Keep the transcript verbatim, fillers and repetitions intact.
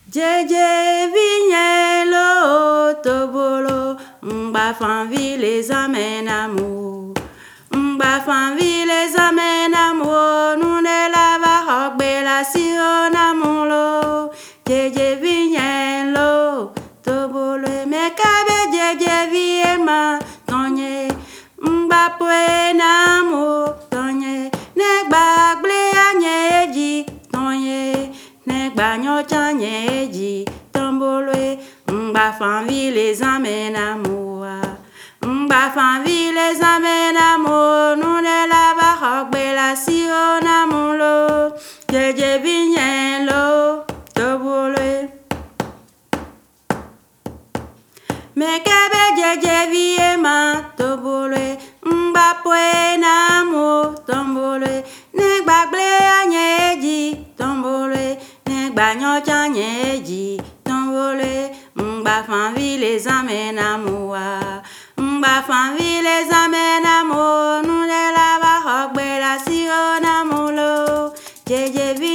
Jeje vignello tobolo, mba fanvi les amène amour. Mba fanvi les amène amour, nous ne la va hogbe la sion amulo. Jeje vignello tobolo, me kabe jeje viema tonye. Mba poe namo tonye, ne bagle anyeji tonye. Ne bagno chanyeji tombolwe, mba fanvi les amène amour. Mba fanvi les amène amour, nous ne la va hogbe la sion amulo. Jeje vignello tombolwe. Me kebe jeje viema tombolwe, mba poe namo tombolwe. Ne bagle anyeji tombolwe. Bagno chanyeji tombolwe, mba fanvi les amène amour. Mba fanvi les amène amour, nous ne la va hogbe la sion amulo. Jeje